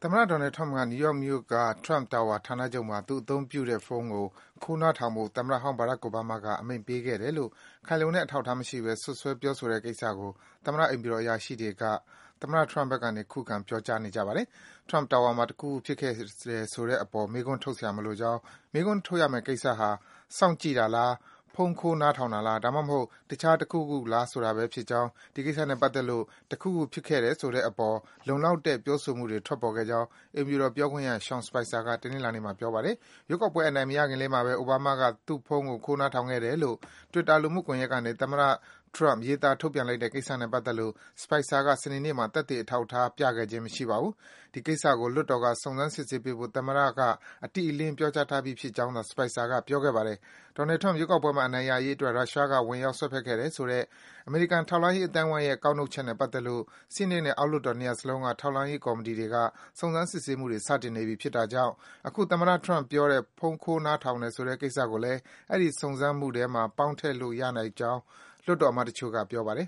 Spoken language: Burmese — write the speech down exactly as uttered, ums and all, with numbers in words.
သမ္မတ Donald Trump က နယူးယောက်မြို့က Trump Tower ဌာနချုပ်မှာ သူအသုံးပြုတဲ့ဖုန်းကို ခိုးနားထောင်ဖို့ သမ္မတဟောင်း Barack Obama က အမိန့်ပေးခဲ့တယ်လို့ ခိုင်လုံတဲ့အထောက်အထားမရှိဘဲ စွပ်စွဲပြောဆိုတဲ့ကိစ္စကို သမ္မတအိမ်ဖြူတော်အရာရှိတွေက သမ္မတ Trump ဘက်ကနေ ခုခံ ပြောကြားနေကြပါတယ်။ Trump Tower မှာ တခုခုဖြစ်ခဲ့တယ်ဆိုတဲ့အပေါ် မေးခွန်းထုတ်စရာမလိုကြောင်း၊ မေးခွန်းထုတ်ရမယ့်ကိစ္စဟာ စောင့်ကြည့်တာလား၊ ဖုန်းခိုးနားထောင်တာလား၊ ဒါမှမဟုတ် တခြားတခုခုလားဆိုတာဘဲဖြစ်ကြောင်း၊ ဒီကိစ္စနဲ့ပတ်သက်လို့ တခုခုဖြစ်ခဲ့တယ်ဆိုတဲ့အပေါ် လုံလောက်တဲ့ ပြောဆိုမှုတွေ ထွက်ပေါ်ခဲ့ကြောင်း အိမ်ဖြူတော်ပြောခွင့်ရ Sean Spicer က တနင်္လာနေ့မှာ ပြောပါတယ်။ ရွေးကောက်ပွဲအနိုင်မရခင်လေးမှာဘဲ Obama က သူ့ဖုန်းကို ခိုးနားထောင်ခဲ့တယ်လို့ Twitter လူမှုကွန်ယက်ကနေ သမ္မတ Trump ရေးသား ထုတ်ပြန်လိုက်တဲ့ကိစ္စနဲ့ပတ်သက်လို့ Spicer က စနေနေ့မှာ သက်သေအထောက်အထား ပြခဲ့ခြင်း မရှိပါဘူး။ ဒီကိစ္စကို လွှတ်တော်က စုံစမ်း စစ်ဆေးပေးဖို့ သမ္မတက အတိအလင်း ပြောကြားထားပြီးဖြစ်ကြောင်းသာ Spicer က ပြောခဲ့ပါတယ်။ Donald Trump ရွေးကောက်ပွဲမှာ အနိုင်ရရေးအတွက် ရုရှားက ဝင်ရောက် စွက်ဖက်ခဲ့တယ်ဆိုတဲ့ အမေရိကန် ထောက်လှမ်းရေး အသိုင်းဝိုင်းရဲ့ ကောက်နှုတ်ချက်နဲ့ပတ်သက်လို့ Senate နဲ့ အောက်လွှတ်တော် နှစ်ရပ်စလုံးက ထောက်လှမ်းရေး ကော်မီတီတွေက စုံစမ်း စစ်ဆေးမှုတွေ စတင်နေပြီဖြစ်တာကြောင့် အခု သမ္မတ Trump ပြောတဲ့ ဖုန်းခိုးနားထောင်တယ်ဆိုတဲ့ကိစ္စကိုလည်း အဲဒီ စုံစမ်းမှုထဲမှာ ပေါင်းထည့်လို့ ရနိုင်ကြောင်း လွှတ်တော်အမတ်တချို့က ပြောပါတယ်